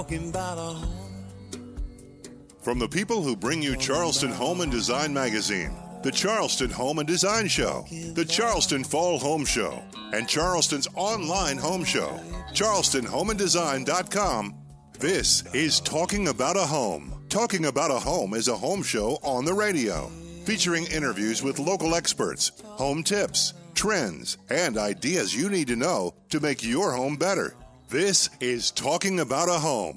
talking about a home. From the people who bring you Charleston Home and Design Magazine, the Charleston Home and Design Show, the Charleston Fall Home Show, and Charleston's online home show, charlestonhomeanddesign.com. This is Talking About a Home. Talking About a Home is a home show on the radio, featuring interviews with local experts, home tips, trends, and ideas you need to know to make your home better. This is Talking About a Home.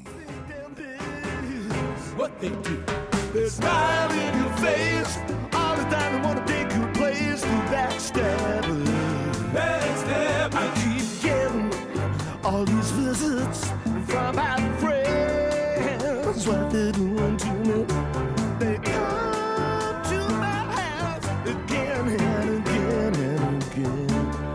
What they do, they smile in your face all the time. They want to take your place to backstab. I keep getting all these visits from my friends. What they doing to me? They come to my house again and again and again.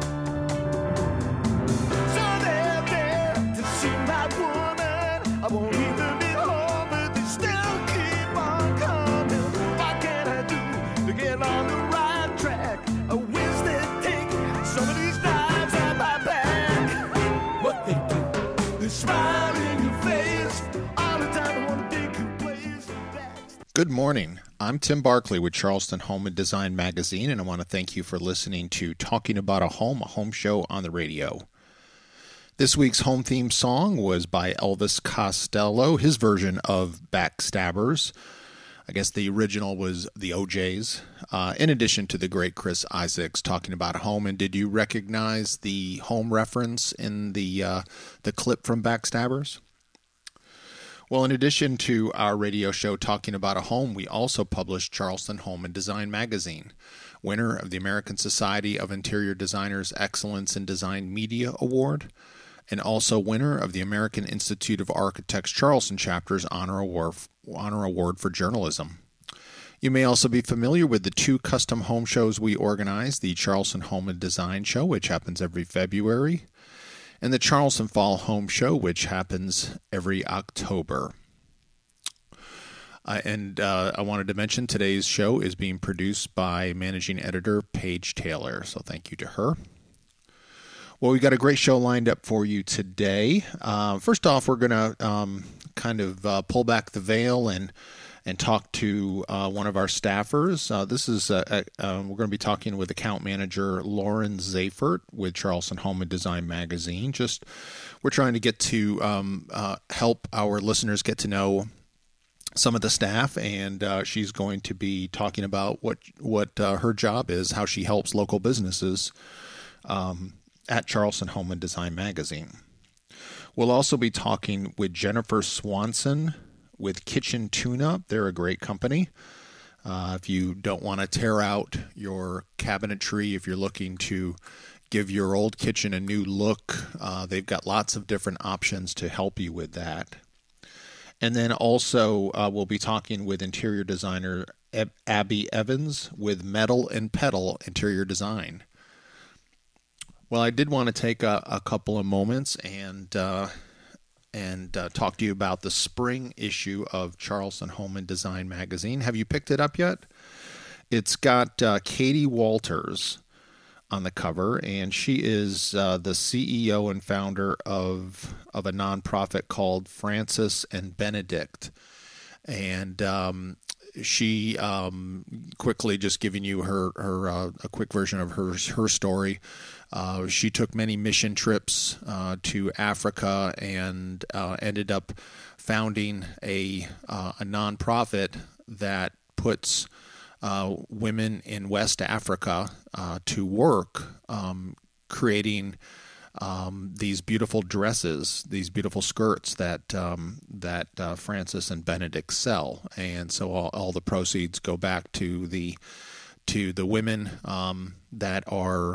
So they're there to see my woman. I won't even be home, but they still keep on coming. What can I do to get on the right track? I wish they'd take some of these knives out my back. What they do, they smile in your face all the time. They want to take your place back. Good morning. I'm Tim Barkley with Charleston Home and Design Magazine, and I want to thank you for listening to Talking About a home show on the radio. This week's home theme song was by Elvis Costello, his version of Backstabbers. I guess the original was the OJ's, in addition to the great Chris Isaacs Talking About a Home. And did you recognize the home reference in the clip from Backstabbers? Well, in addition to our radio show Talking About a Home, we also published Charleston Home and Design Magazine, winner of the American Society of Interior Designers Excellence in Design Media Award, and also winner of the American Institute of Architects Charleston Chapter's Honor Award for Journalism. You may also be familiar with the two custom home shows we organize, the Charleston Home and Design Show, which happens every February, and the Charleston Fall Home Show, which happens every October. I wanted to mention today's show is being produced by managing editor Paige Taylor, so thank you to her. Well, we've got a great show lined up for you today. First off, we're going to pull back the veil and talk to one of our staffers. We're going to be talking with account manager Lauren Zafert with Charleston Home and Design Magazine. We're trying to get to help our listeners get to know some of the staff, and she's going to be talking about what her job is, how she helps local businesses at Charleston Home and Design Magazine. We'll also be talking with Jennifer Swanson with Kitchen Tune-Up. They're a great company. If you don't want to tear out your cabinetry, if you're looking to give your old kitchen a new look, they've got lots of different options to help you with that. And then also we'll be talking with interior designer Abby Evans with Metal and Pedal Interior Design. Well, I did want to take a couple of moments and talk to you about the spring issue of Charleston Home and Design Magazine. Have you picked it up yet? It's got Katie Walters on the cover, and she is the CEO and founder of a nonprofit called Francis and Benedict. And she quickly just giving you a quick version of her story. She took many mission trips to Africa and ended up founding a nonprofit that puts women in West Africa to work creating these beautiful dresses, these beautiful skirts that Francis and Benedict sell, and so all the proceeds go back to the women that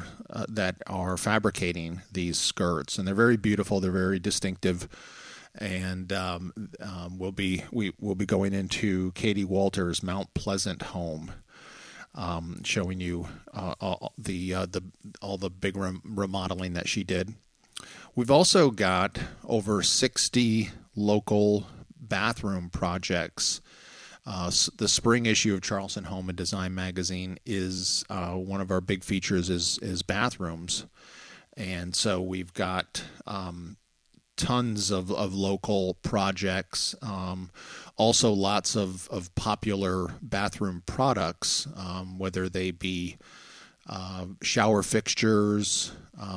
are fabricating these skirts, and they're very beautiful. They're very distinctive, and we'll be going into Katie Walters' Mount Pleasant home, showing you all the big remodeling that she did. We've also got over 60 local bathroom projects. The spring issue of Charleston Home and Design Magazine is one of our big features is bathrooms, and so we've got tons of local projects. Also lots of popular bathroom products, whether they be shower fixtures,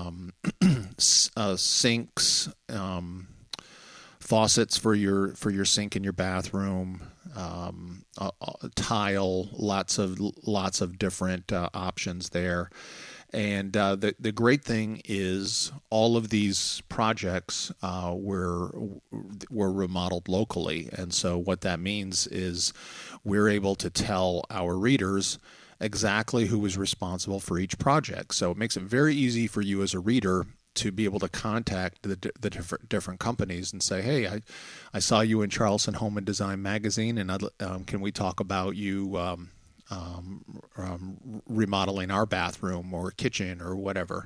sinks, faucets for your sink in your bathroom, tile, lots of different options there. And the great thing is all of these projects were remodeled locally. And so what that means is we're able to tell our readers exactly who was responsible for each project. So it makes it very easy for you as a reader to be able to contact the different companies and say, hey, I saw you in Charleston Home and Design magazine, and can we talk about you remodeling our bathroom or kitchen or whatever.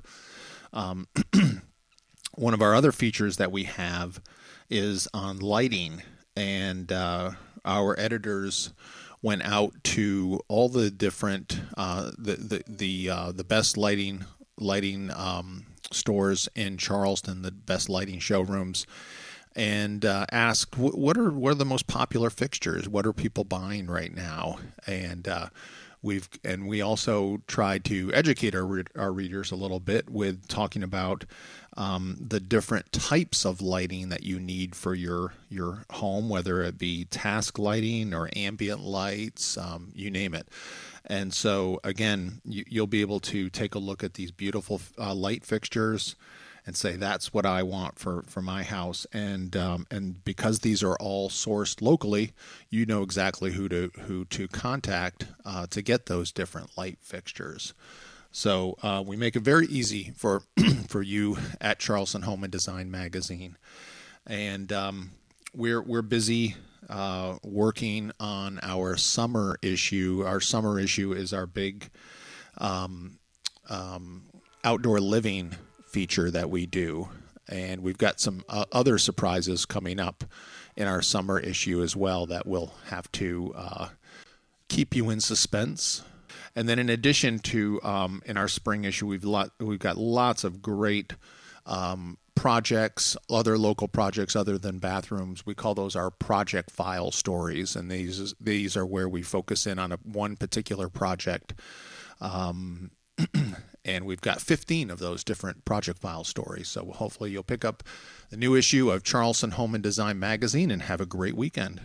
One of our other features that we have is on lighting, and our editors went out to all the different the best lighting stores in Charleston, the best lighting showrooms, and asked what are the most popular fixtures? What are people buying right now? And we also tried to educate our readers a little bit with talking about the different types of lighting that you need for your home, whether it be task lighting or ambient lights, you name it. And so again, you'll be able to take a look at these beautiful light fixtures and say, that's what I want for my house. And because these are all sourced locally, you know exactly who to contact to get those different light fixtures. So we make it very easy for you at Charleston Home and Design magazine. And we're busy working on our summer issue. Our summer issue is our big outdoor living feature that we do, and we've got some other surprises coming up in our summer issue as well that we'll have to keep you in suspense. And then in addition to in our spring issue, we've got lots of great projects, other local projects other than bathrooms. We call those our project file stories, and these are where we focus in on one particular project. And we've got 15 of those different project file stories. So hopefully you'll pick up the new issue of Charleston Home and Design magazine and have a great weekend.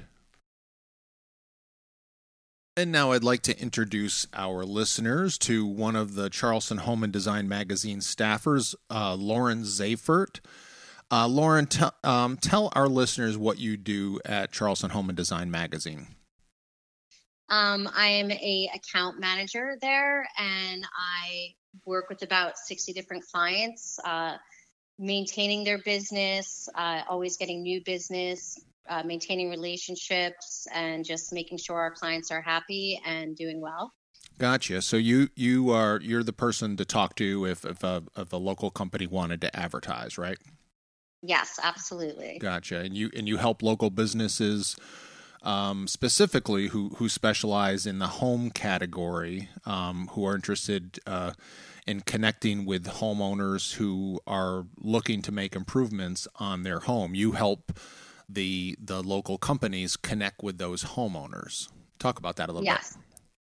And now I'd like to introduce our listeners to one of the Charleston Home and Design magazine staffers, Lauren Zafert. Lauren, tell our listeners what you do at Charleston Home and Design magazine. I am a account manager there, and I work with about 60 different clients, maintaining their business, always getting new business, maintaining relationships, and just making sure our clients are happy and doing well. Gotcha. So you're the person to talk to if a local company wanted to advertise, right? Yes, absolutely. Gotcha. And you help local businesses specifically who specialize in the home category, who are interested in connecting with homeowners who are looking to make improvements on their home. You help the local companies connect with those homeowners. Talk about that a little bit. Yes.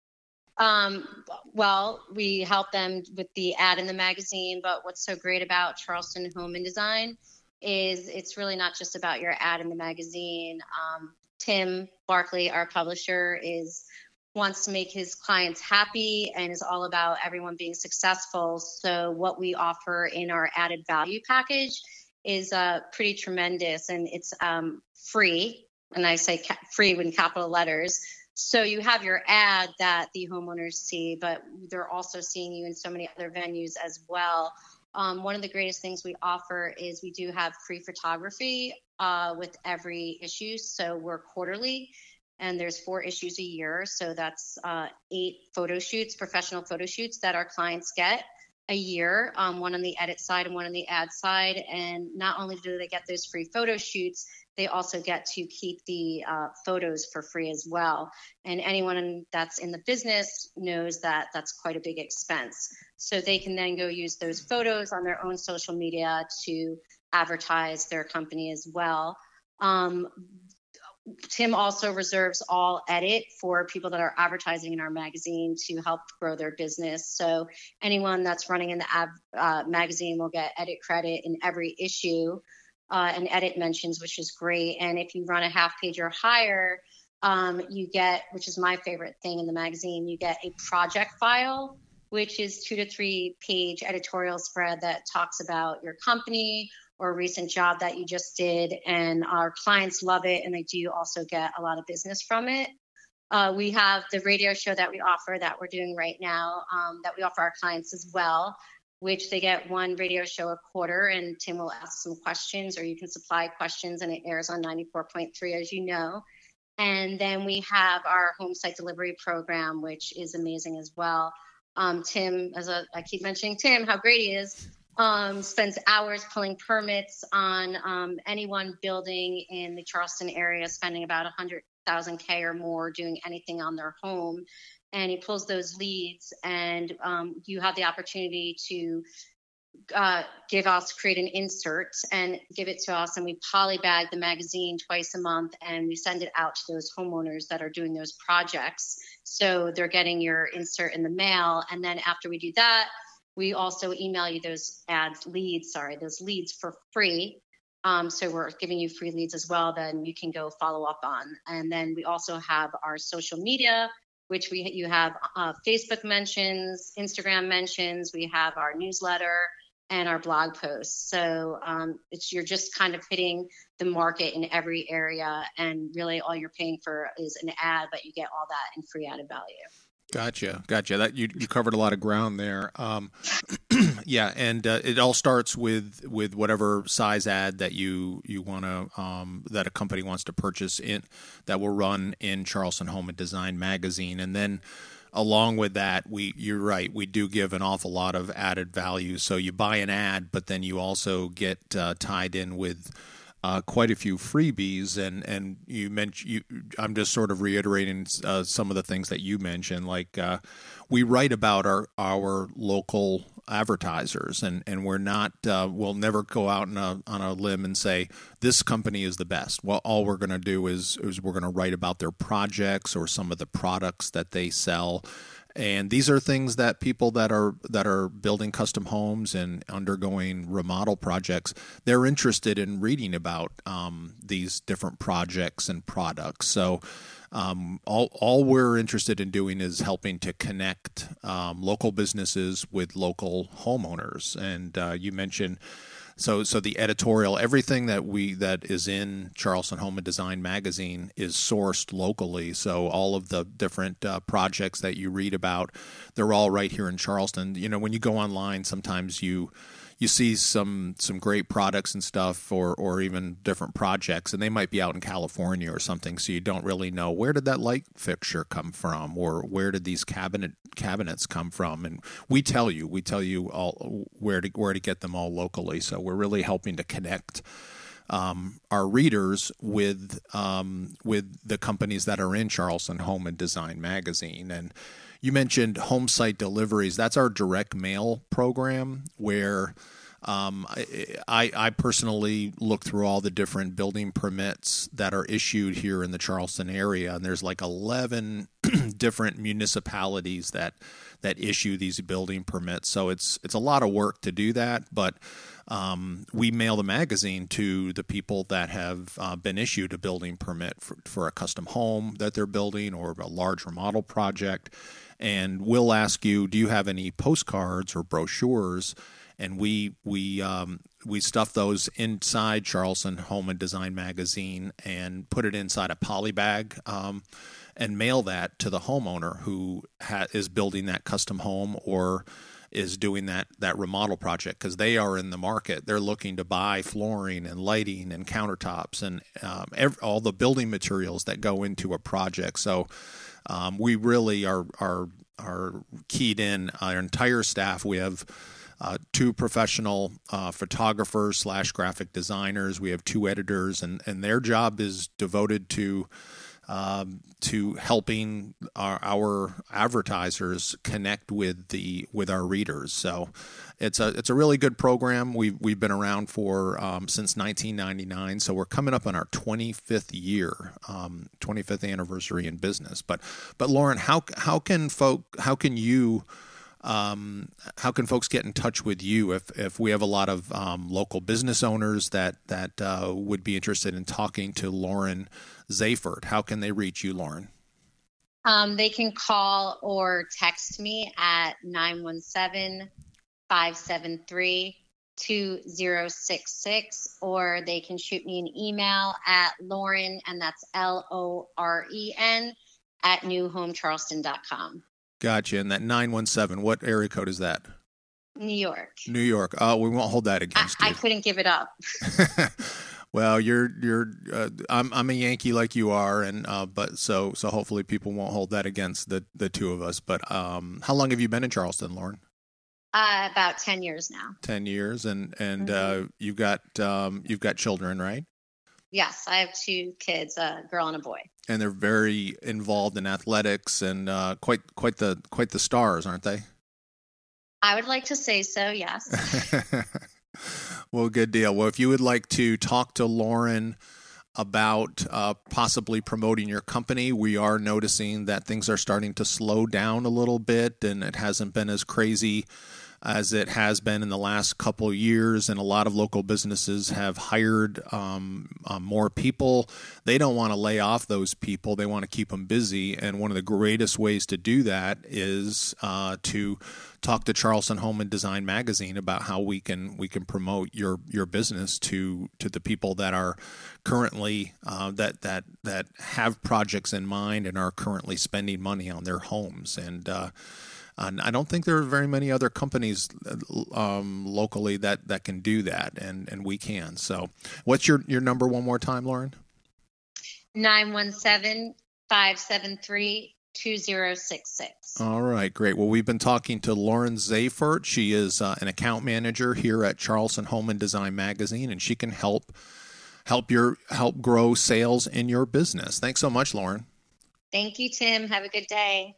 Well, we help them with the ad in the magazine, but what's so great about Charleston Home and Design is it's really not just about your ad in the magazine. Tim Barkley, our publisher, wants to make his clients happy and is all about everyone being successful. So what we offer in our added value package is pretty tremendous, and it's free. And I say free in capital letters. So you have your ad that the homeowners see, but they're also seeing you in so many other venues as well. One of the greatest things we offer is we do have free photography with every issue. So we're quarterly, and there's 4 issues a year. So that's 8 photo shoots, professional photo shoots that our clients get a year, one on the edit side and one on the ad side. And not only do they get those free photo shoots, they also get to keep the photos for free as well. And anyone that's in the business knows that that's quite a big expense. So they can then go use those photos on their own social media to advertise their company as well. Tim also reserves all edit for people that are advertising in our magazine to help grow their business. So anyone that's running in the magazine will get edit credit in every issue and edit mentions, which is great. And if you run a half page or higher, you get, which is my favorite thing in the magazine, you get a project file, which is 2 to 3 page editorial spread that talks about your company or a recent job that you just did. And our clients love it, and they do also get a lot of business from it. We have the radio show that we offer that we're doing right now that we offer our clients as well, which they get one radio show a quarter, and Tim will ask some questions, or you can supply questions, and it airs on 94.3, as you know. And then we have our home site delivery program, which is amazing as well. Tim, I keep mentioning Tim, how great he is, spends hours pulling permits on anyone building in the Charleston area, spending about $100,000 or more doing anything on their home. And he pulls those leads, and you have the opportunity to create an insert and give it to us, and we polybag the magazine twice a month, and we send it out to those homeowners that are doing those projects. So they're getting your insert in the mail, and then after we do that, we also email you those leads for free. So we're giving you free leads as well, then you can go follow up on. And then we also have our social media, which you have Facebook mentions, Instagram mentions, we have our newsletter and our blog posts. So you're just kind of hitting the market in every area, and really all you're paying for is an ad, but you get all that in free added value. Gotcha. That you covered a lot of ground there. Yeah, and it all starts with whatever size ad that you want to that a company wants to purchase in that will run in Charleston Home and Design magazine, and then along with that, you're right, we do give an awful lot of added value. So you buy an ad, but then you also get tied in with quite a few freebies, and you mentioned. I'm just sort of reiterating some of the things that you mentioned. Like we write about our local advertisers, and we're not. We'll never go out on a limb and say this company is the best. Well, all we're going to do is we're going to write about their projects or some of the products that they sell. And these are things that people that are building custom homes and undergoing remodel projects, they're interested in reading about these different projects and products. So all we're interested in doing is helping to connect local businesses with local homeowners. And you mentioned. So the editorial, everything that is in Charleston Home and Design magazine is sourced locally. So all of the different projects that you read about, they're all right here in Charleston. You know, when you go online, sometimes you see some great products and stuff, or even different projects, and they might be out in California or something. So you don't really know, where did that light fixture come from, or where did these cabinets come from? And we tell you all where to get them all locally. So we're really helping to connect our readers with the companies that are in Charleston Home and Design magazine. And you mentioned home site deliveries. That's our direct mail program, where I personally look through all the different building permits that are issued here in the Charleston area, and there's like 11 different municipalities that issue these building permits. So it's a lot of work to do that, but we mail the magazine to the people that have been issued a building permit for a custom home that they're building or a large remodel project. And we'll ask you, do you have any postcards or brochures? And we stuff those inside Charleston Home and Design magazine and put it inside a polybag and mail that to the homeowner who is building that custom home or is doing that remodel project, because they are in the market. They're looking to buy flooring and lighting and countertops and all the building materials that go into a project. So we really are keyed in. Our entire staff, we have 2 professional photographers / graphic designers. We have 2 editors, and their job is devoted to to helping our advertisers connect with our readers. So it's a really good program. We've been around for since 1999, so we're coming up on our 25th year, 25th anniversary in business. But Lauren, how can folks get in touch with you if we have a lot of local business owners that would be interested in talking to Lauren Zayfert? How can they reach you, Lauren? They can call or text me at 917-573-2066, or they can shoot me an email at Lauren, and that's LOREN, at newhomecharleston.com. Gotcha. And that 917, what area code is that? New York. New York. Oh, we won't hold that against you. I couldn't give it up. Well, I'm a Yankee like you are, and but so hopefully people won't hold that against the two of us. But how long have you been in Charleston, Lauren? About 10 years now. 10 years, and you've got children, right? Yes, I have 2 kids, a girl and a boy. And they're very involved in athletics and quite the stars, aren't they? I would like to say so, yes. Well, good deal. Well, if you would like to talk to Lauren about possibly promoting your company, we are noticing that things are starting to slow down a little bit, and it hasn't been as crazy as it has been in the last couple of years, and a lot of local businesses have hired more people. They don't want to lay off those people. They want to keep them busy, and one of the greatest ways to do that is to talk to Charleston Home and Design Magazine about how we can promote your business to the people that are currently that have projects in mind and are currently spending money on their homes. And I don't think there are very many other companies locally that can do that, and we can. So what's your number one more time, Lauren? 917-573-2066. All right, great. Well, we've been talking to Lauren Zayfert. She is an account manager here at Charleston Home and Design Magazine, and she can help grow sales in your business. Thanks so much, Lauren. Thank you, Tim. Have a good day.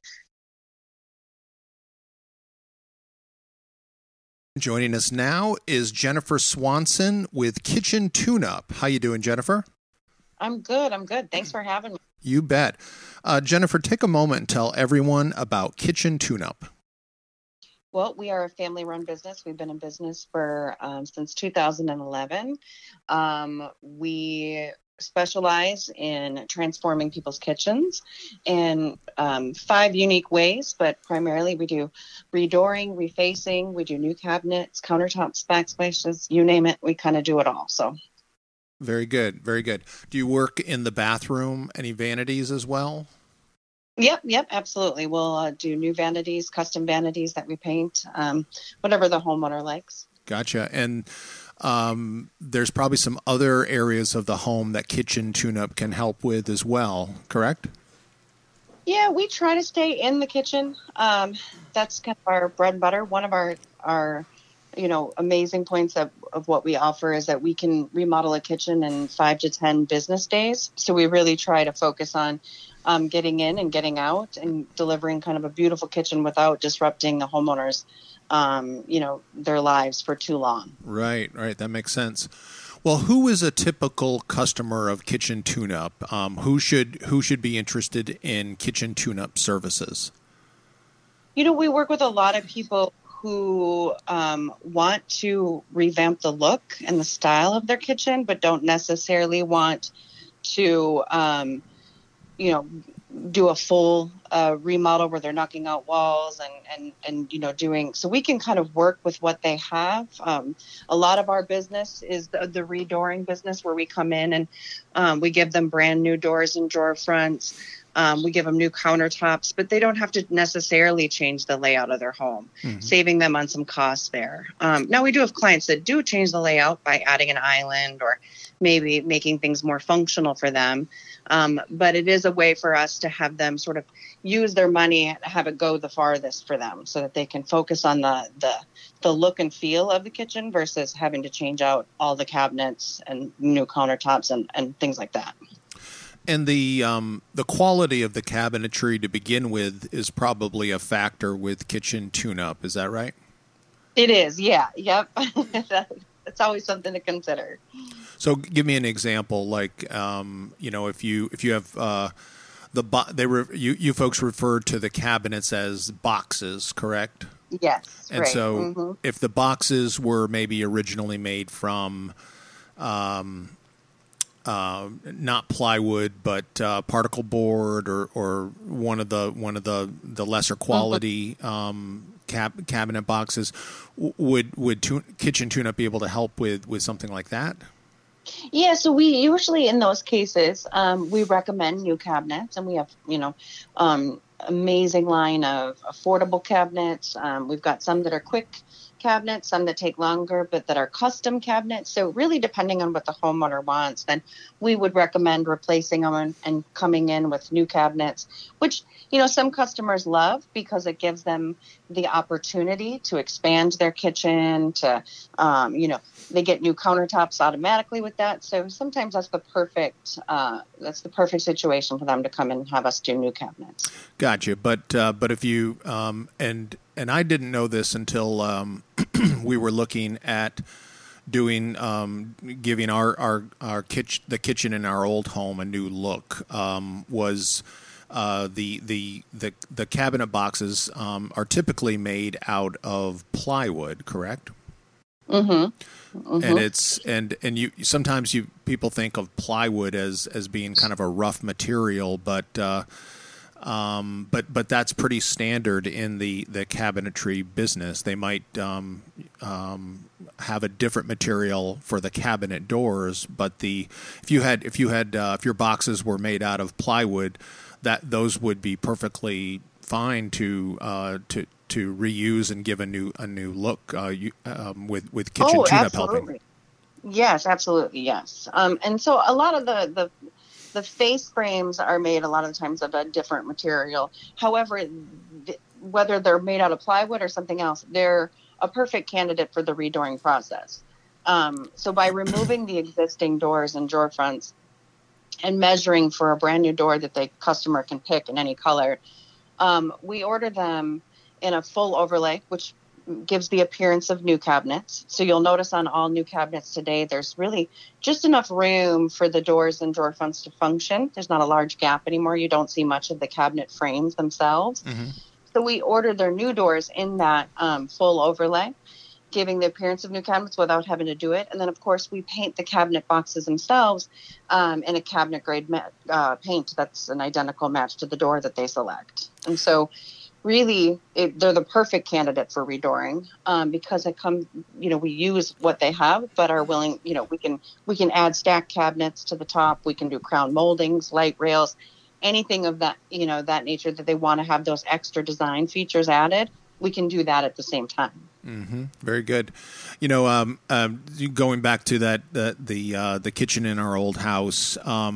Joining us now is Jennifer Swanson with Kitchen Tune-Up. How you doing, Jennifer? I'm good. Thanks for having me. You bet. Jennifer, take a moment and tell everyone about Kitchen Tune-Up. Well, we are a family-run business. We've been in business for since 2011. We specialize in transforming people's kitchens in 5 unique ways, but primarily we do redooring, refacing, we do new cabinets, countertops, backsplashes, you name it. We kind of do it all. So. Very good. Very good. Do you work in the bathroom? Any vanities as well? Yep, absolutely. We'll do new vanities, custom vanities that we paint, whatever the homeowner likes. Gotcha. And there's probably some other areas of the home that Kitchen Tune-Up can help with as well, correct? Yeah, we try to stay in the kitchen. That's kind of our bread and butter. One of our amazing points of what we offer is that we can remodel a kitchen in 5 to 10 business days. So we really try to focus on getting in and getting out and delivering kind of a beautiful kitchen without disrupting the homeowners, their lives for too long. Right. That makes sense. Well, who is a typical customer of Kitchen Tune-Up? Who should be interested in Kitchen Tune-Up services? We work with a lot of people who want to revamp the look and the style of their kitchen, but don't necessarily want to, do a full remodel where they're knocking out walls and doing. So we can kind of work with what they have. A lot of our business is the redooring business, where we come in and we give them brand new doors and drawer fronts. We give them new countertops, but they don't have to necessarily change the layout of their home, saving them on some costs there. Now, we do have clients that do change the layout by adding an island or maybe making things more functional for them. But it is a way for us to have them sort of use their money, have it go the farthest for them so that they can focus on the look and feel of the kitchen versus having to change out all the cabinets and new countertops and things like that. And the quality of the cabinetry to begin with is probably a factor with kitchen tune-up. Is that right? It is, yeah, yep. That's always something to consider. So, give me an example. Like, if you have you folks refer to the cabinets as boxes, correct? Yes, and right. so if the boxes were maybe originally made from not plywood but particle board or one of the lesser quality cabinet boxes, would kitchen tune-up be able to help with something like that? Yeah, so we usually in those cases we recommend new cabinets, and we have amazing line of affordable cabinets. We've got some that are quick cabinets, some that take longer, but that are custom cabinets. So really depending on what the homeowner wants, then we would recommend replacing them and coming in with new cabinets, which, some customers love because it gives them the opportunity to expand their kitchen, to, they get new countertops automatically with that. So sometimes that's the perfect situation for them to come in and have us do new cabinets. Gotcha. But if you, and I didn't know this until we were looking at doing giving our kitchen in our old home a new look, was the cabinet boxes are typically made out of plywood, correct? Mm-hmm. Mm-hmm. And it's and you sometimes people think of plywood as being kind of a rough material, but that's pretty standard in the cabinetry business. They might have a different material for the cabinet doors, but if your boxes were made out of plywood, those would be perfectly fine to reuse and give a new look with kitchen tune-up helping. Yes, absolutely, yes. And so a lot of the face frames are made a lot of the times of a different material. However, whether they're made out of plywood or something else, they're a perfect candidate for the redooring process. So by removing the existing doors and drawer fronts and measuring for a brand new door that the customer can pick in any color, we order them in a full overlay, which gives the appearance of new cabinets. So you'll notice on all new cabinets today, there's really just enough room for the doors and drawer fronts to function. There's not a large gap anymore. You don't see much of the cabinet frames themselves. Mm-hmm. So we ordered their new doors in that full overlay, giving the appearance of new cabinets without having to do it. And then, of course, we paint the cabinet boxes themselves in a cabinet-grade paint that's an identical match to the door that they select. And so really, they're the perfect candidate for redooring because we use what they have, but are willing, we can add stacked cabinets to the top. We can do crown moldings, light rails, anything of that, that nature that they want to have those extra design features added. We can do that at the same time. Mm-hmm. Very good. Going back to that, the kitchen in our old house,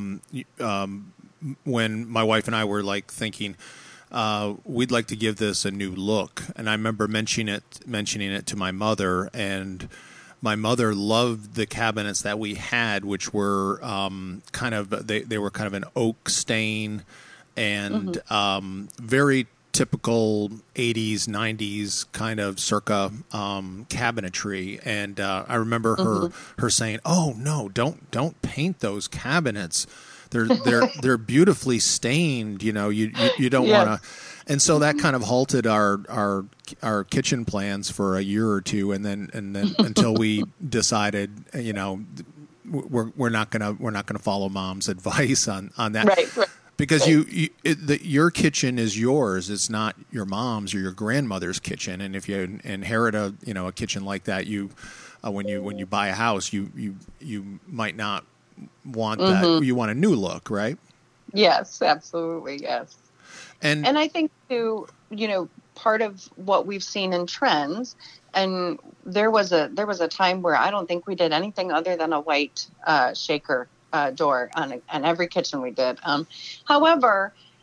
when my wife and I were thinking, we'd like to give this a new look, and I remember mentioning it to my mother, and my mother loved the cabinets that we had, which were they were kind of an oak stain and very typical 80s, 90s kind of circa cabinetry. And I remember her saying, "Oh no, don't paint those cabinets. They're beautifully stained. You don't want to." And so that kind of halted our kitchen plans for a year or two, and then until we decided, we're not gonna follow Mom's advice on that. Right. Because your kitchen is yours. It's not your mom's or your grandmother's kitchen. And if you inherit a kitchen like that, when you buy a house, you might not want that. You want a new look, right? Yes, absolutely, yes. And I think too, part of what we've seen in trends, and there was a time where I don't think we did anything other than a white shaker door on every kitchen we did. However,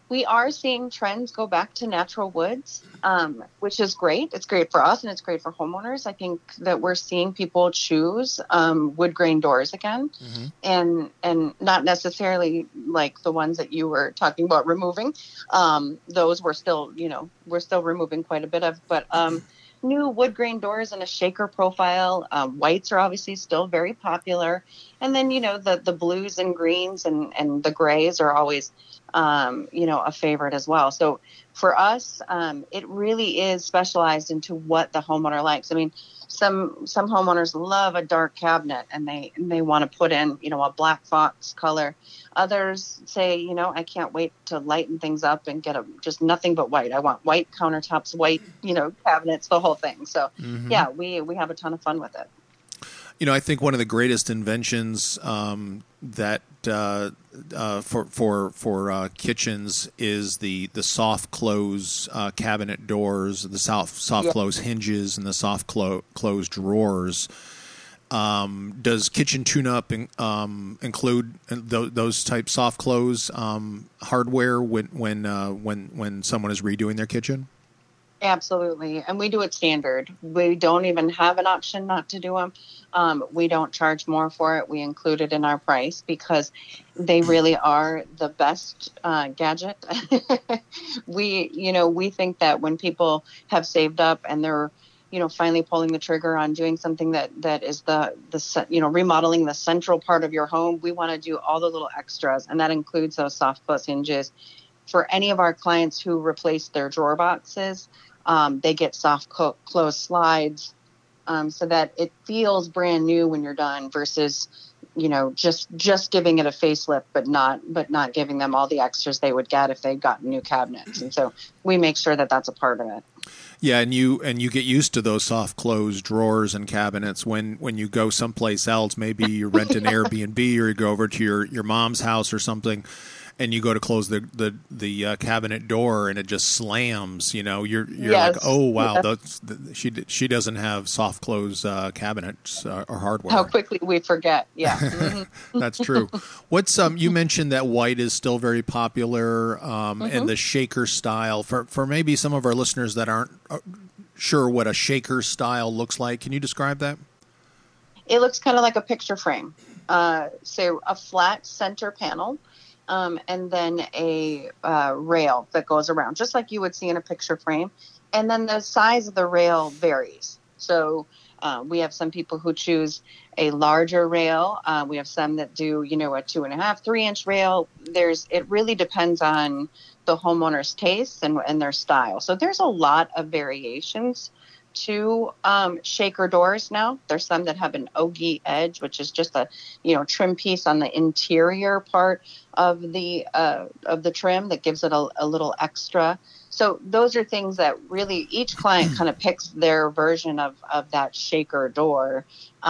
We are seeing trends go back to natural woods, which is great. It's great for us and it's great for homeowners. I think that we're seeing people choose wood grain doors again, and not necessarily like the ones that you were talking about removing. Those we're still removing quite a bit of, but new wood grain doors in a shaker profile. Whites are obviously still very popular. And then, the blues and greens and the grays are always, a favorite as well. So for us, it really is specialized into what the homeowner likes. I mean, some homeowners love a dark cabinet and they want to put in, a black fox color. Others say, I can't wait to lighten things up and get just nothing but white. I want white countertops, white, cabinets, the whole thing. So yeah, we have a ton of fun with it. I think one of the greatest inventions that for kitchens is the soft close cabinet doors, the soft close hinges, and the soft close drawers. Does Kitchen Tune-Up include those type soft close hardware when someone is redoing their kitchen? Absolutely. And we do it standard. We don't even have an option not to do them. We don't charge more for it. We include it in our price because they really are the best gadget. We think that when people have saved up and they're, finally pulling the trigger on doing something that is the remodeling the central part of your home, we want to do all the little extras. And that includes those soft close hinges. For any of our clients who replace their drawer boxes, they get soft close slides so that it feels brand new when you're done versus, just giving it a facelift, but not giving them all the extras they would get if they got new cabinets. And so we make sure that that's a part of it. Yeah, and you get used to those soft close drawers and cabinets when you go someplace else. Maybe you rent an Airbnb or you go over to your mom's house or something, and you go to close the cabinet door and it just slams. You're yes. like, oh wow, she doesn't have soft close cabinets or hardware. How quickly we forget. Yeah, that's true. What's you mentioned that white is still very popular, and the shaker style for maybe some of our listeners that aren't sure what a shaker style looks like. Can you describe that? It looks kind of like a picture frame. So a flat center panel. And then a rail that goes around, just like you would see in a picture frame. And then the size of the rail varies. So we have some people who choose a larger rail. We have some that do, a 2.5, 3-inch rail. It really depends on the homeowner's taste and their style. So there's a lot of variations to shaker doors now. There's some that have an ogee edge, which is just a trim piece on the interior part of the trim that gives it a little extra. So those are things that really each client kind of picks their version of that shaker door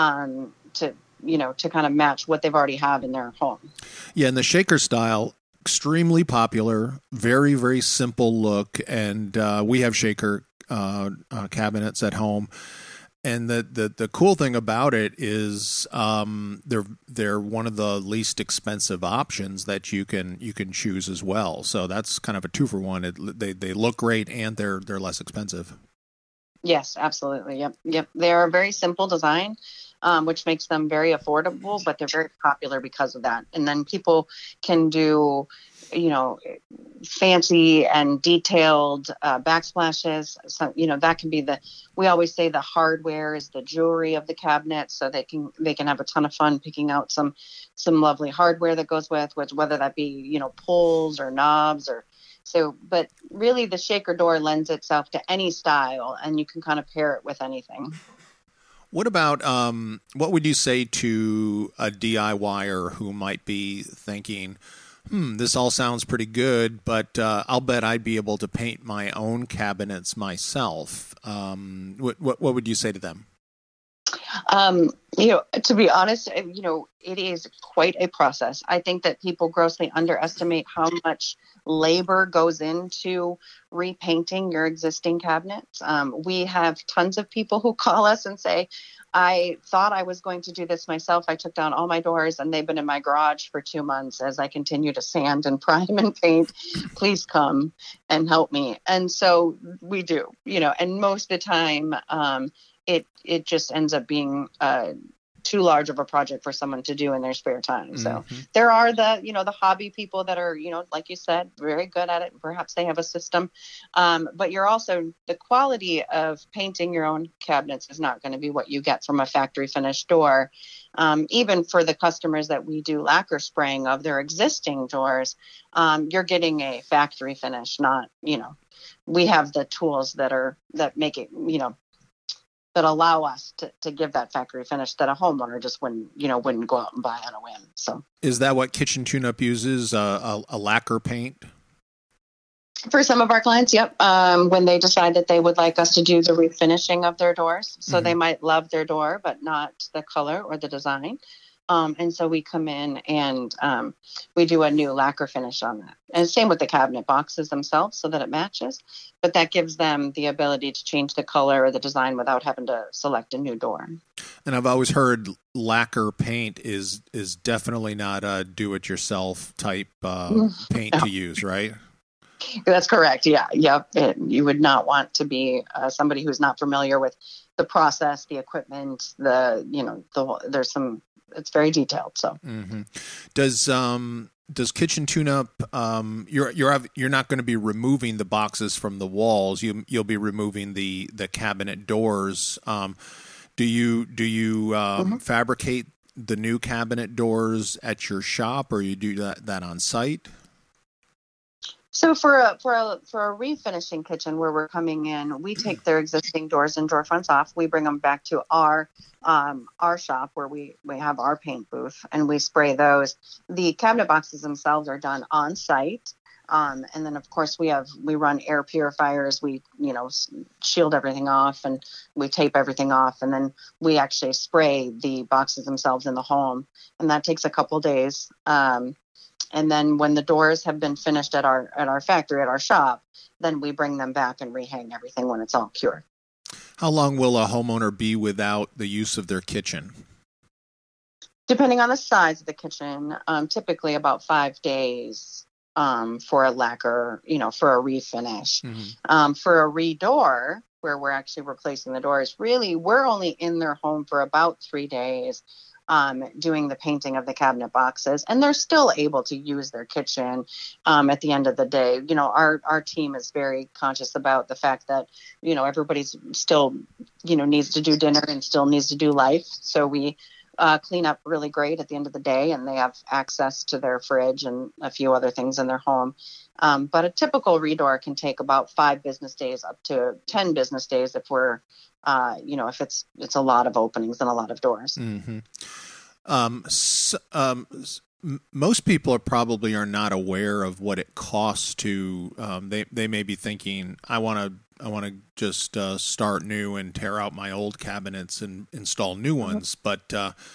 to kind of match what they've already have in their home. Yeah, and the shaker style, extremely popular, very, very simple look, and we have shaker cabinets at home, and the cool thing about it is they're one of the least expensive options that you can choose as well. So that's kind of a 2-for-1. They look great and they're less expensive. Yes, absolutely. Yep. They're a very simple design, which makes them very affordable, but they're very popular because of that. And then people can do fancy and detailed backsplashes. So, that can be we always say the hardware is the jewelry of the cabinet, so they can have a ton of fun picking out some lovely hardware that goes with whether that be, pulls or knobs or so. But really the shaker door lends itself to any style, and you can kind of pair it with anything. What about what would you say to a DIYer who might be thinking, this all sounds pretty good, but I'll bet I'd be able to paint my own cabinets myself. What would you say to them? To be honest, it is quite a process. I think that people grossly underestimate how much labor goes into repainting your existing cabinets. We have tons of people who call us and say, I thought I was going to do this myself. I took down all my doors, and they've been in my garage for 2 months as I continue to sand and prime and paint. Please come and help me. And so we do, and most of the time, it just ends up being too large of a project for someone to do in their spare time. So there are the hobby people that are, like you said, very good at it. Perhaps they have a system. But you're also, the quality of painting your own cabinets is not going to be what you get from a factory finished door. Even for the customers that we do lacquer spraying of their existing doors, you're getting a factory finish, not, we have the tools that make it, that allow us to give that factory finish that a homeowner just wouldn't go out and buy on a whim. So, is that what Kitchen Tune-Up uses? A lacquer paint? For some of our clients, yep. When they decide that they would like us to do the refinishing of their doors, so they might love their door but not the color or the design. And so we come in and we do a new lacquer finish on that. And same with the cabinet boxes themselves so that it matches. But that gives them the ability to change the color or the design without having to select a new door. And I've always heard lacquer paint is definitely not a do-it-yourself type paint to use, right? That's correct. Yeah. Yep. You would not want to be somebody who's not familiar with the process, the equipment, there's some, it's very detailed. So does Kitchen Tune-Up, you're not going to be removing the boxes from the walls. You'll be removing the cabinet doors. Do you fabricate the new cabinet doors at your shop, or you do that on site? So for a refinishing kitchen where we're coming in, we take their existing doors and drawer fronts off. We bring them back to our shop where we have our paint booth, and we spray those. The cabinet boxes themselves are done on site. And then of course we run air purifiers. We, shield everything off, and we tape everything off. And then we actually spray the boxes themselves in the home, and that takes a couple days. And then when the doors have been finished at our factory, at our shop, then we bring them back and rehang everything when it's all cured. How long will a homeowner be without the use of their kitchen? Depending on the size of the kitchen, typically about 5 days for a lacquer, for a refinish. For a redoor, where we're actually replacing the doors, really, we're only in their home for about 3 days. Doing the painting of the cabinet boxes, and they're still able to use their kitchen at the end of the day. Our team is very conscious about the fact that, everybody's still, needs to do dinner and still needs to do life. So we clean up really great at the end of the day, and they have access to their fridge and a few other things in their home. But a typical redoor can take about 5 business days up to 10 business days if we're if it's a lot of openings and a lot of doors. Most people probably are not aware of what it costs to. They may be thinking, I want to just start new and tear out my old cabinets and install new ones. But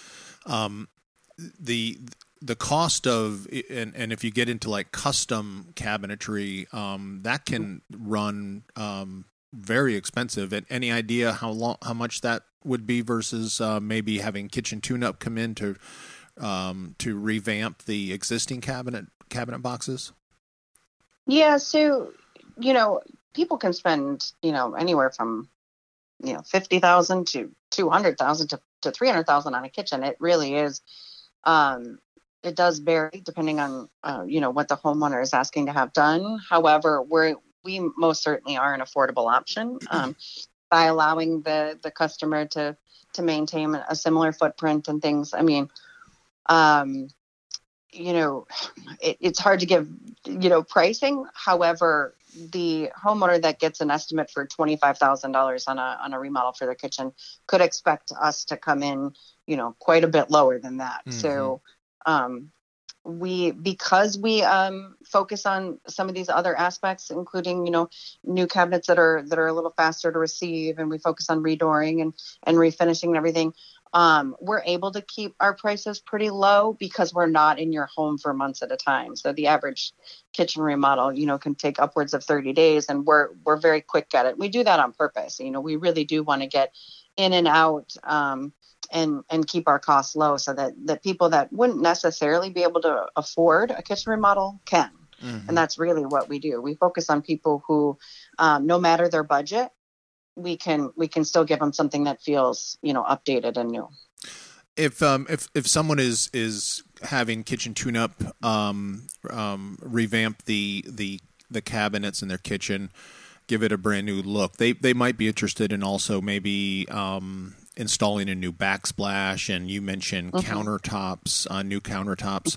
the cost of, and if you get into like custom cabinetry, that can run very expensive. And any idea how much that would be versus maybe having Kitchen Tune-Up come in to revamp the existing cabinet boxes? Yeah, so people can spend anywhere from $50,000 to $200,000 to $300,000 on a kitchen. It really is. It does vary depending on what the homeowner is asking to have done. However, we most certainly are an affordable option by allowing the customer to maintain a similar footprint and things. I mean, it's hard to give, pricing. However, the homeowner that gets an estimate for $25,000 on a remodel for their kitchen could expect us to come in, quite a bit lower than that. So, because we focus on some of these other aspects, including new cabinets that are a little faster to receive, and we focus on redooring and refinishing and everything, we're able to keep our prices pretty low because we're not in your home for months at a time. So the average kitchen remodel can take upwards of 30 days, and we're very quick at it. We do that on purpose. We really do want to get in and out, and keep our costs low, so that people that wouldn't necessarily be able to afford a kitchen remodel can. Mm-hmm. And that's really what we do. We focus on people who, no matter their budget, we can still give them something that feels, updated and new. If someone is having kitchen tune-up, revamp the cabinets in their kitchen, give it a brand new look, they might be interested in also maybe installing a new backsplash, and you mentioned countertops, new countertops.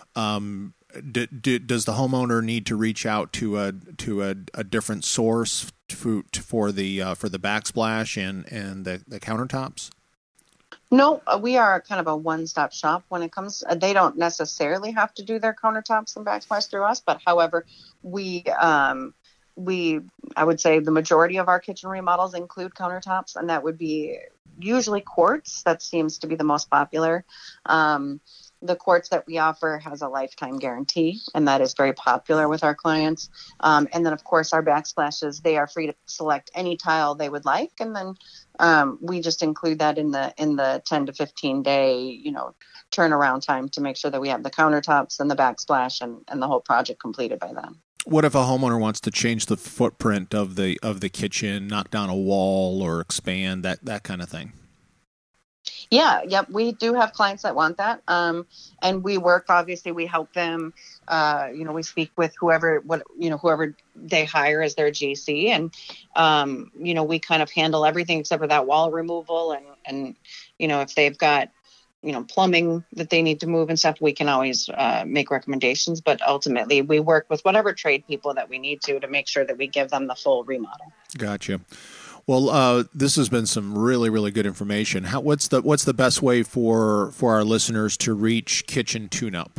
Does the homeowner need to reach out to a different source for the backsplash and the countertops? No, we are kind of a one-stop shop when it comes. They don't necessarily have to do their countertops and backsplash through us, but however, I would say the majority of our kitchen remodels include countertops, and that would be usually quartz. That seems to be the most popular. The quartz that we offer has a lifetime guarantee, and that is very popular with our clients. And then, of course, our backsplashes, they are free to select any tile they would like, and then we just include that in the 10 to 15 day, turnaround time to make sure that we have the countertops and the backsplash and the whole project completed by then. What if a homeowner wants to change the footprint of the kitchen, knock down a wall, or expand that kind of thing? Yeah, yep. We do have clients that want that. And we work, obviously, we help them, we speak with whoever they hire as their GC. And, we kind of handle everything except for that wall removal. And if they've got, plumbing that they need to move and stuff, we can always make recommendations. But ultimately, we work with whatever trade people that we need to make sure that we give them the full remodel. Gotcha. Well, this has been some really, really good information. What's the best way for our listeners to reach Kitchen Tune-Up?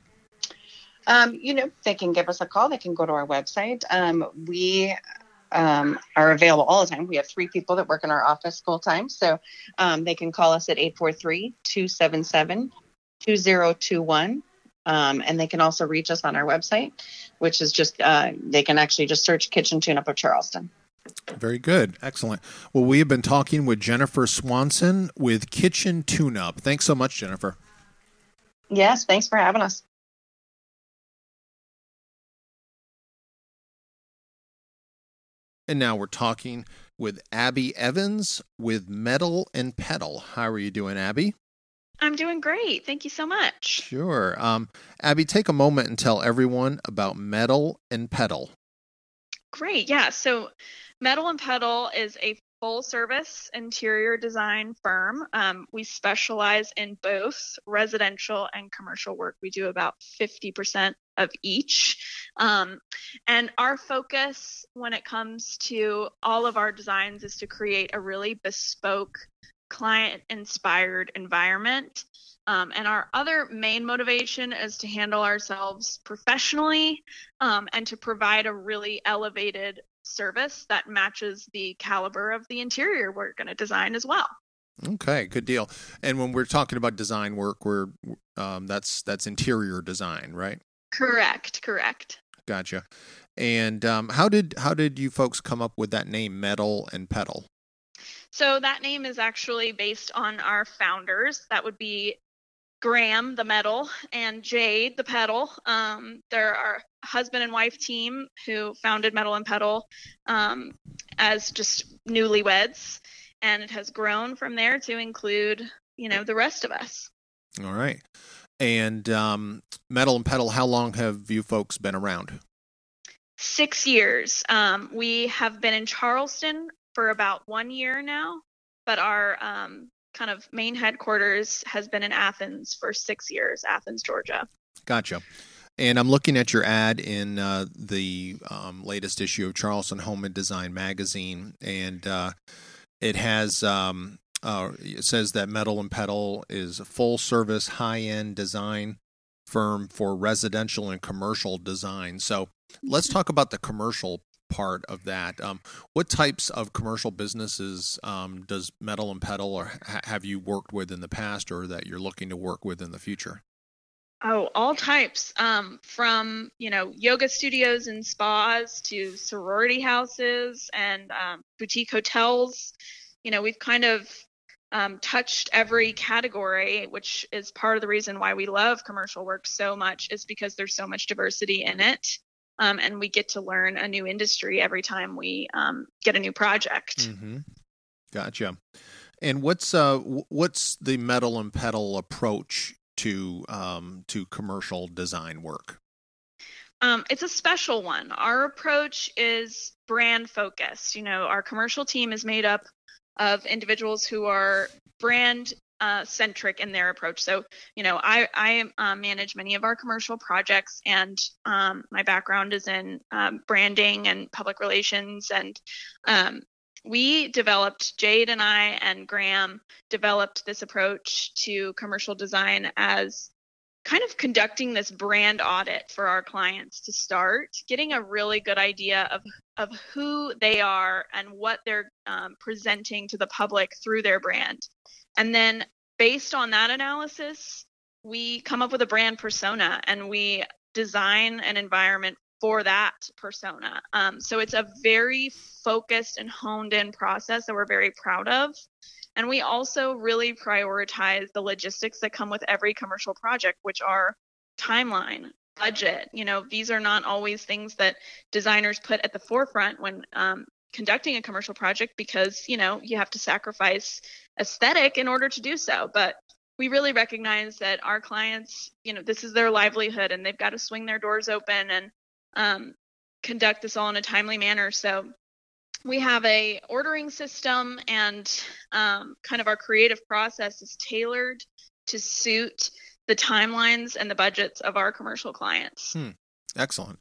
They can give us a call. They can go to our website. We are available all the time. We have 3 people that work in our office full time. So they can call us at 843-277-2021. And they can also reach us on our website, which is just, they can actually just search Kitchen Tune-Up of Charleston. Very good. Excellent. Well, we have been talking with Jennifer Swanson with Kitchen Tune-Up. Thanks so much, Jennifer. Yes, thanks for having us. And now we're talking with Abby Evans with Metal and Pedal. How are you doing, Abby? I'm doing great. Thank you so much. Sure. Abby, take a moment and tell everyone about Metal and Pedal. Great. Yeah. So Metal and Pedal is a full-service interior design firm. We specialize in both residential and commercial work. We do about 50% of each. And our focus when it comes to all of our designs is to create a really bespoke, client-inspired environment. And our other main motivation is to handle ourselves professionally and to provide a really elevated service that matches the caliber of the interior we're going to design as well. Okay, good deal. And when we're talking about design work, that's interior design, right? Correct. Gotcha. And how did you folks come up with that name, Metal and Pedal? So that name is actually based on our founders. That would be Graham, the metal, and Jade, the pedal. They're our husband and wife team who founded Metal and Pedal as just newlyweds, and it has grown from there to include, the rest of us. All right. And Metal and Pedal, how long have you folks been around? 6 years. We have been in Charleston for about 1 year now, but our kind of main headquarters has been in Athens for 6 years, Athens, Georgia. Gotcha. And I'm looking at your ad in the latest issue of Charleston Home and Design magazine, and it has it says that Metal and Pedal is a full-service, high-end design firm for residential and commercial design. So let's talk about the commercial part of that. What types of commercial businesses does Metal and Pedal or have you worked with in the past, or that you're looking to work with in the future? Oh, all types, from, yoga studios and spas to sorority houses and boutique hotels we've kind of touched every category, which is part of the reason why we love commercial work so much, is because there's so much diversity in it. And we get to learn a new industry every time we get a new project. Mm-hmm. Gotcha. And what's the Metal and Pedal approach to commercial design work? It's a special one. Our approach is brand focused. Our commercial team is made up of individuals who are brand centric in their approach. So, I manage many of our commercial projects, and my background is in branding and public relations. And Jade and I and Graham developed this approach to commercial design as kind of conducting this brand audit for our clients to start getting a really good idea of who they are and what they're presenting to the public through their brand. And then based on that analysis, we come up with a brand persona and we design an environment for that persona. So it's a very focused and honed in process that we're very proud of. And we also really prioritize the logistics that come with every commercial project, which are timeline, budget. These are not always things that designers put at the forefront when conducting a commercial project, because, you have to sacrifice aesthetic in order to do so. But we really recognize that our clients, this is their livelihood and they've got to swing their doors open and conduct this all in a timely manner. So we have a ordering system, and kind of our creative process is tailored to suit the timelines and the budgets of our commercial clients. Excellent.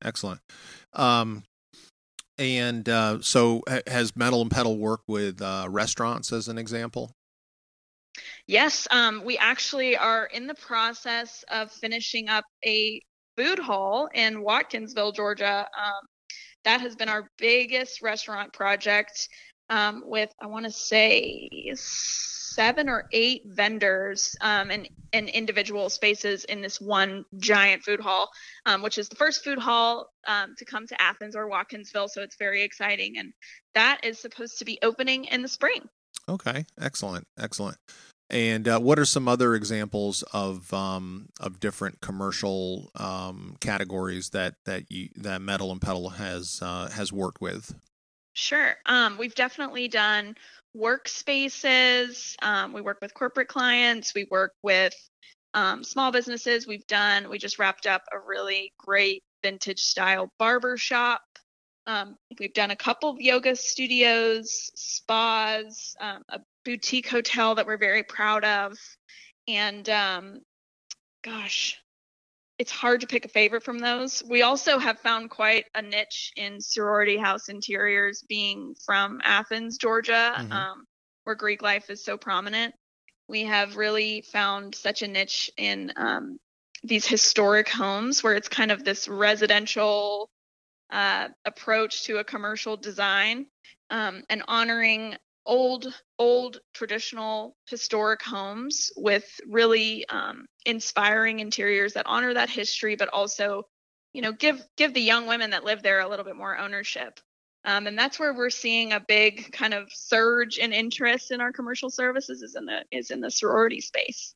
So has Metal and Pedal worked with restaurants as an example? Yes, we actually are in the process of finishing up a food hall in Watkinsville, Georgia. That has been our biggest restaurant project, with, I want to say, 7 or 8 vendors and individual spaces in this one giant food hall, which is the first food hall to come to Athens or Watkinsville. So it's very exciting. And that is supposed to be opening in the spring. Okay, excellent. And what are some other examples of different commercial categories that Metal and Pedal has worked with? Sure. We've definitely done workspaces. We work with corporate clients. We work with small businesses. We just wrapped up a really great vintage style barber shop. We've done a couple of yoga studios, spas, a boutique hotel that we're very proud of. And it's hard to pick a favorite from those. We also have found quite a niche in sorority house interiors, being from Athens, Georgia, where Greek life is so prominent. We have really found such a niche in these historic homes where it's kind of this residential approach to a commercial design, and honoring old traditional historic homes with really inspiring interiors that honor that history, but also give the young women that live there a little bit more ownership. And that's where we're seeing a big kind of surge in interest in our commercial services is in the sorority space.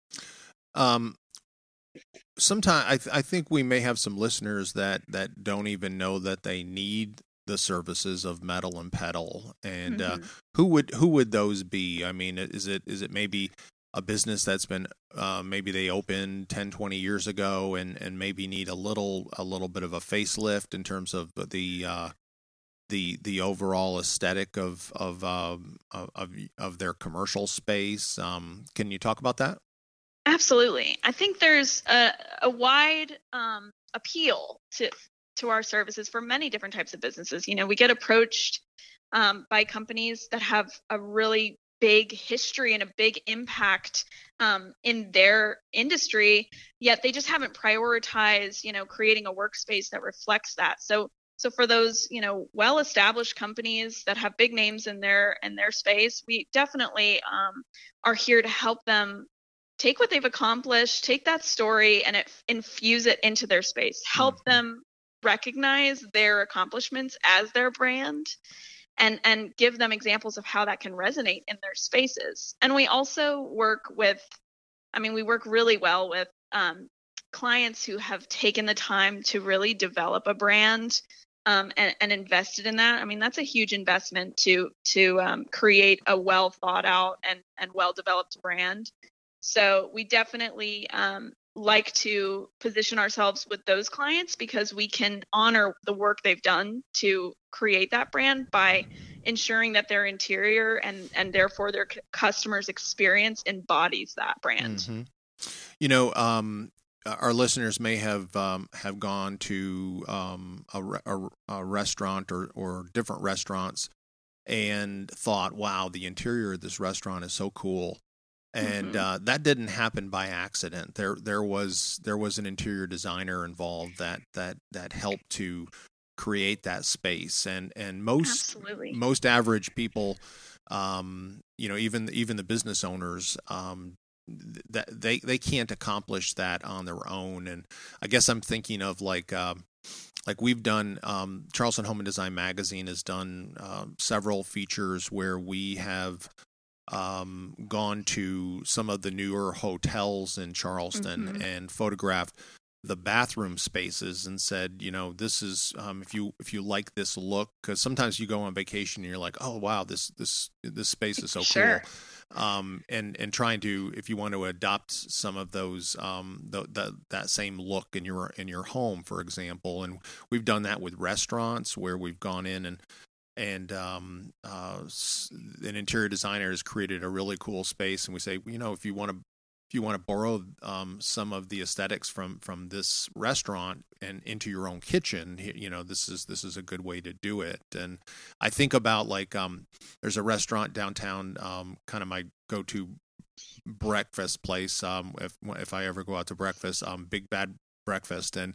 Sometimes I think we may have some listeners that don't even know that they need the services of Metal and Pedal, and who would those be? I mean, is it maybe a business that's been maybe they opened 10, 20 years ago and maybe need a little bit of a facelift in terms of the overall aesthetic of their commercial space? Can you talk about that? Absolutely. I think there's a wide appeal to our services for many different types of businesses. We get approached by companies that have a really big history and a big impact in their industry, yet they just haven't prioritized, creating a workspace that reflects that. So for those, well-established companies that have big names in their space, we definitely are here to help them take what they've accomplished, take that story, and infuse it into their space. Help them recognize their accomplishments as their brand, and give them examples of how that can resonate in their spaces. And we also work we work really well with clients who have taken the time to really develop a brand and invested in that. I mean, that's a huge investment to create a well thought out and well developed brand. So we definitely like to position ourselves with those clients because we can honor the work they've done to create that brand by ensuring that their interior and therefore their customers' experience embodies that brand. Mm-hmm. You know, our listeners may have gone to a restaurant or different restaurants and thought, wow, the interior of this restaurant is so cool. And that didn't happen by accident. There was an interior designer involved that helped to create that space. And most average people, even the business owners, that they can't accomplish that on their own. And I guess I'm thinking of like we've done, Charleston Home and Design Magazine has done several features where we have gone to some of the newer hotels in Charleston and photographed the bathroom spaces and said, this is if you like this look, because sometimes you go on vacation and you're like, oh wow, this space is so cool. And trying to, if you want to adopt some of those that same look in your home, for example, and we've done that with restaurants where we've gone in and an interior designer has created a really cool space, and we say, if you want to borrow some of the aesthetics from this restaurant and into your own kitchen, this is a good way to do it. And I think about there's a restaurant downtown, kind of my go-to breakfast place. If I ever go out to breakfast, Big Bad Breakfast, and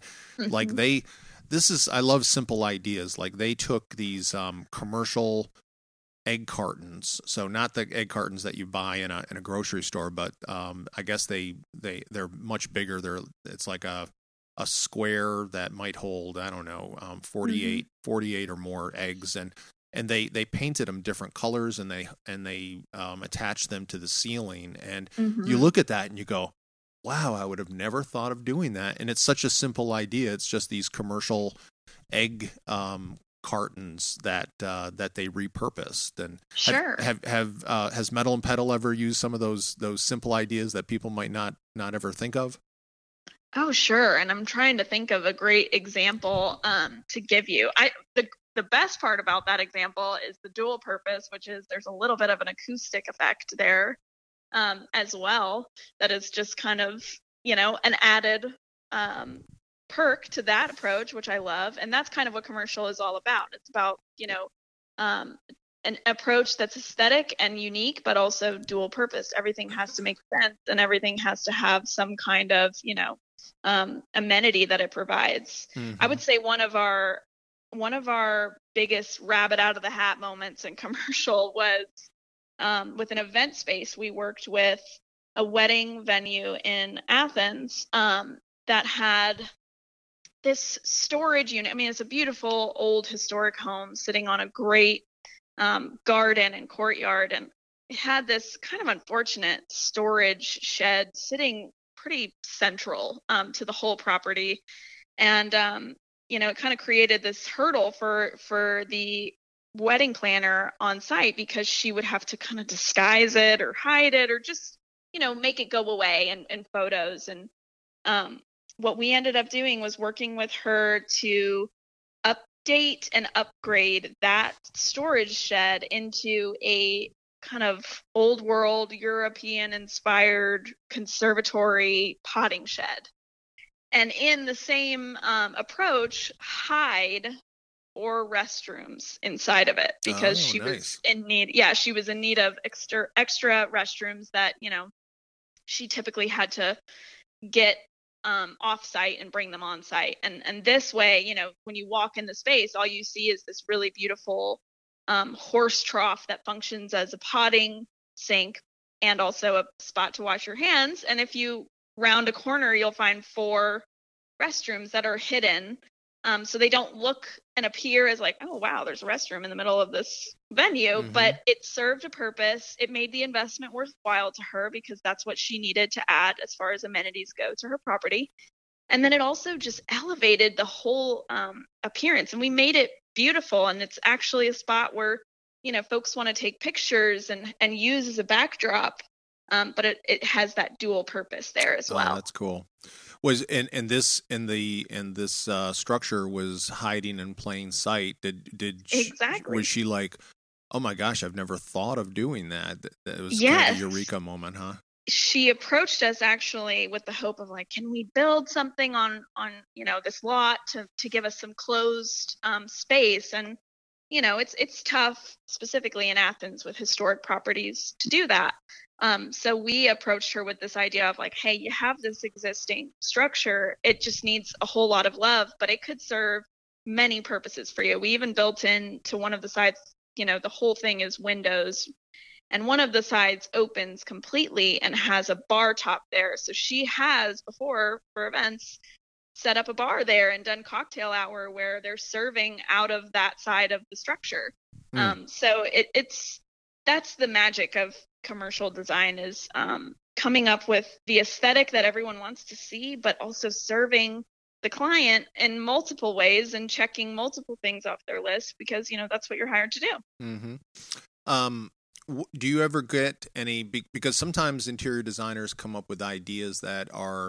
I love simple ideas. Like they took these commercial egg cartons, so not the egg cartons that you buy in a grocery store, but I guess they're much bigger. It's like a square that might hold, I don't know, 48 or more eggs, and they painted them different colors, and they attached them to the ceiling, and you look at that and you go, wow, I would have never thought of doing that. And it's such a simple idea. It's just these commercial egg cartons that they repurposed. And sure, has Metal and Pedal ever used some of those simple ideas that people might not ever think of? Oh, sure. And I'm trying to think of a great example to give you. The best part about that example is the dual purpose, which is there's a little bit of an acoustic effect there as well. That is just kind of, an added perk to that approach, which I love. And that's kind of what commercial is all about. It's about, an approach that's aesthetic and unique, but also dual purpose. Everything has to make sense, and everything has to have some kind of, amenity that it provides. I would say one of our biggest rabbit out of the hat moments in commercial was with an event space. We worked with a wedding venue in Athens that had this storage unit. I mean, it's a beautiful old historic home sitting on a great garden and courtyard, and it had this kind of unfortunate storage shed sitting pretty central to the whole property. And it kind of created this hurdle for the wedding planner on site, because she would have to kind of disguise it or hide it or just, make it go away in photos. And what we ended up doing was working with her to update and upgrade that storage shed into a kind of old world European inspired conservatory potting shed. And in the same approach, hide 4 restrooms inside of it, because she was in need. Yeah, she was in need of extra restrooms that, she typically had to get off site and bring them on site. And this way, when you walk in the space, all you see is this really beautiful horse trough that functions as a potting sink and also a spot to wash your hands. And if you round a corner, you'll find 4 restrooms that are hidden So they don't look and appear as like, oh, wow, there's a restroom in the middle of this venue, but it served a purpose. It made the investment worthwhile to her because that's what she needed to add as far as amenities go to her property. And then it also just elevated the whole appearance, and we made it beautiful. And it's actually a spot where, folks want to take pictures and use as a backdrop. But it has that dual purpose there as well. Oh, that's cool. Was and this structure was hiding in plain sight. Exactly. Was she like, oh my gosh, I've never thought of doing that? It was yes. kind of a eureka moment, huh? She approached us actually with the hope of like, can we build something on this lot to give us some closed space? And it's tough, specifically in Athens with historic properties, to do that. So we approached her with this idea of like, hey, you have this existing structure. It just needs a whole lot of love, but it could serve many purposes for you. We even built in to one of the sides, the whole thing is windows, and one of the sides opens completely and has a bar top there. So she has before, for events, set up a bar there and done cocktail hour where they're serving out of that side of the structure. So that's the magic of commercial design, is coming up with the aesthetic that everyone wants to see, but also serving the client in multiple ways and checking multiple things off their list, because that's what you're hired to do. Do you ever get any, because sometimes interior designers come up with ideas that are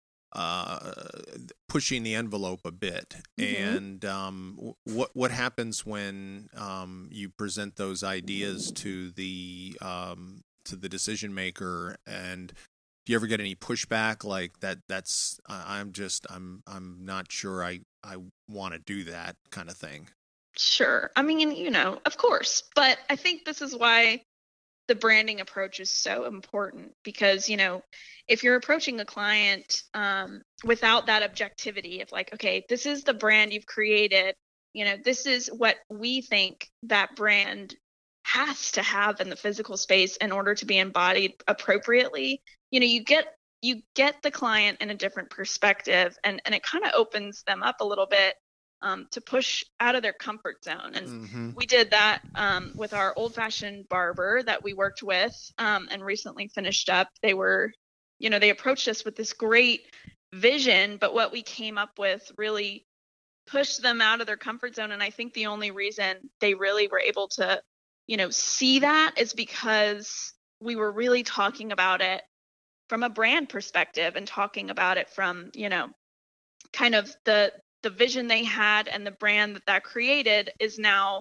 pushing the envelope a bit, and what happens when you present those ideas to the decision maker, and do you ever get any pushback like that's I'm not sure I want to do that kind of thing? Sure. I mean, of course, but I think this is why the branding approach is so important, because if you're approaching a client without that objectivity of like, okay, this is the brand you've created, this is what we think that brand has to have in the physical space in order to be embodied appropriately, you get the client in a different perspective, and it kind of opens them up a little bit to push out of their comfort zone. And we did that with our old-fashioned barber that we worked with and recently finished up. They were, they approached us with this great vision, but what we came up with really pushed them out of their comfort zone. And I think the only reason they really were able to, see that is because we were really talking about it from a brand perspective and talking about it from, kind of the vision they had, and the brand that created is now,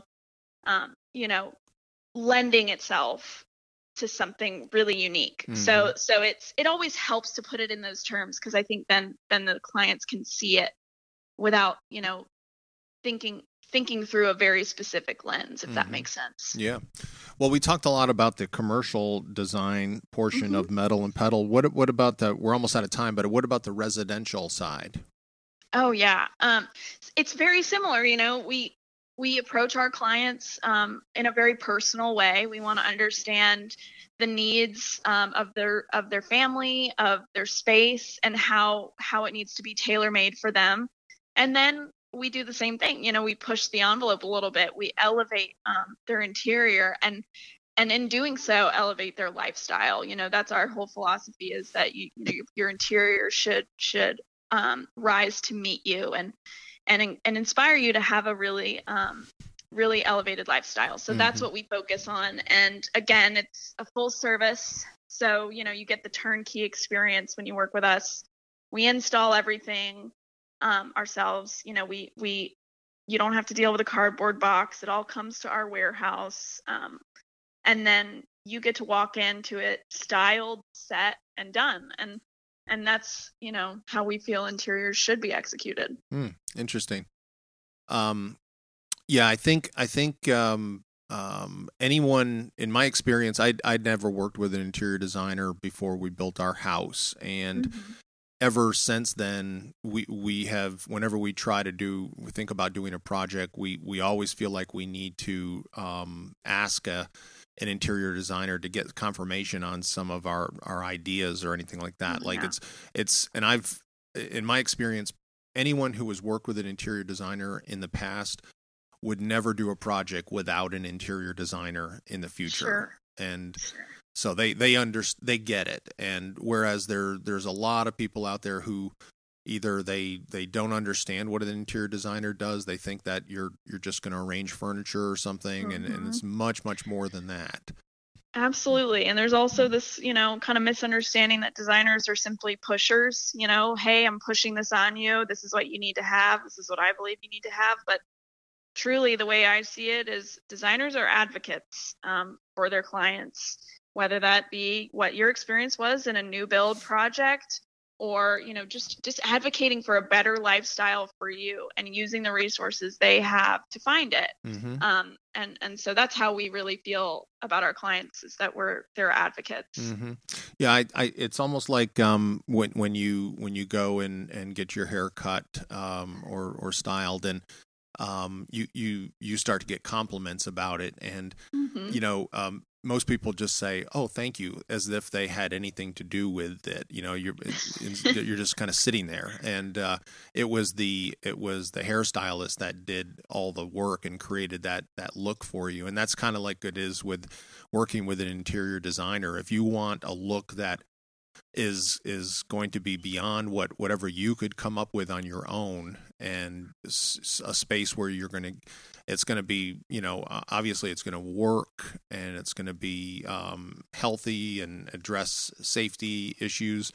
lending itself to something really unique. So it always helps to put it in those terms, because I think then the clients can see it without, thinking through a very specific lens, if that makes sense. Yeah. Well, we talked a lot about the commercial design portion of Metal and Pedal. What about we're almost out of time, but what about the residential side? Oh, yeah. It's very similar. We approach our clients in a very personal way. We want to understand the needs of their family, of their space, and how it needs to be tailor-made for them. And then we do the same thing. We push the envelope a little bit. We elevate their interior, and in doing so, elevate their lifestyle. That's our whole philosophy, is that your interior should rise to meet you and inspire you to have a really really elevated lifestyle. So that's what we focus on. And again, it's a full service. So you get the turnkey experience when you work with us. We install everything ourselves. You don't have to deal with a cardboard box. It all comes to our warehouse, and then you get to walk into it styled, set, and done. And that's, how we feel interiors should be executed. Interesting. Yeah, I think anyone, in my experience, I'd never worked with an interior designer before we built our house, and ever since then, we have, whenever we think about doing a project, we always feel like we need to ask an interior designer to get confirmation on some of our ideas or anything like that. Like it's, and I've, in my experience, anyone who has worked with an interior designer in the past would never do a project without an interior designer in the future. Sure. And so they get it. And whereas there's a lot of people out there who either they don't understand what an interior designer does, they think that you're just going to arrange furniture or something, and it's much, much more than that. Absolutely. And there's also this, kind of misunderstanding that designers are simply pushers. Hey, I'm pushing this on you. This is what you need to have. This is what I believe you need to have. But truly, the way I see it is designers are advocates for their clients, whether that be what your experience was in a new build project, or just advocating for a better lifestyle for you and using the resources they have to find it. And so that's how we really feel about our clients, is that they're advocates. Yeah, I it's almost like when you go and get your hair cut or styled, and you start to get compliments about it, and most people just say, "Oh, thank you," as if they had anything to do with it. You're just kind of sitting there, and it was the hairstylist that did all the work and created that look for you. And that's kind of like it is with working with an interior designer. If you want a look that is going to be beyond whatever you could come up with on your own, and a space where it's going to be, obviously it's going to work, and it's going to be healthy and address safety issues,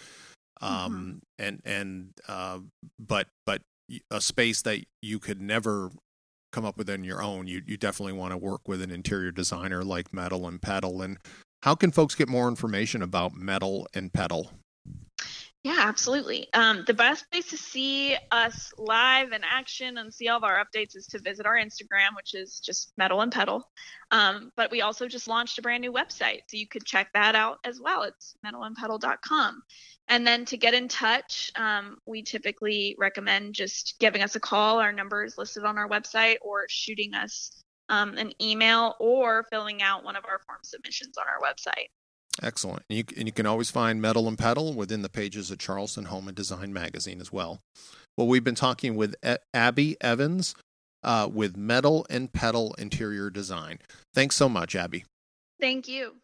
but a space that you could never come up with on your own, you definitely want to work with an interior designer like Metal and Pedal. And how can folks get more information about Metal and Pedal? Yeah, absolutely. The best place to see us live in action and see all of our updates is to visit our Instagram, which is just Metal and Pedal. But we also just launched a brand new website, so you could check that out as well. It's metalandpedal.com. And then to get in touch, we typically recommend just giving us a call. Our number is listed on our website, or shooting us an email, or filling out one of our form submissions on our website. Excellent. And you can always find Metal and Pedal within the pages of Charleston Home and Design magazine as well. Well, we've been talking with Abby Evans with Metal and Pedal Interior Design. Thanks so much, Abby. Thank you.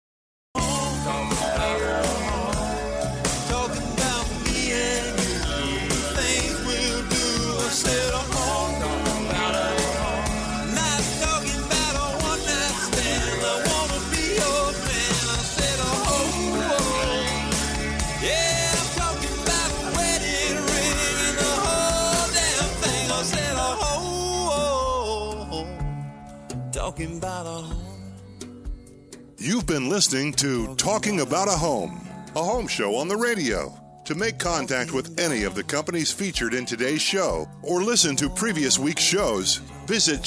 You've been listening to Talking About a Home show on the radio. To make contact with any of the companies featured in today's show, or listen to previous week's shows, visit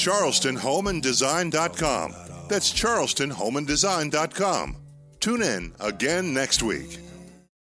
charlestonhomeanddesign.com. That's charlestonhomeanddesign.com. Tune in again next week.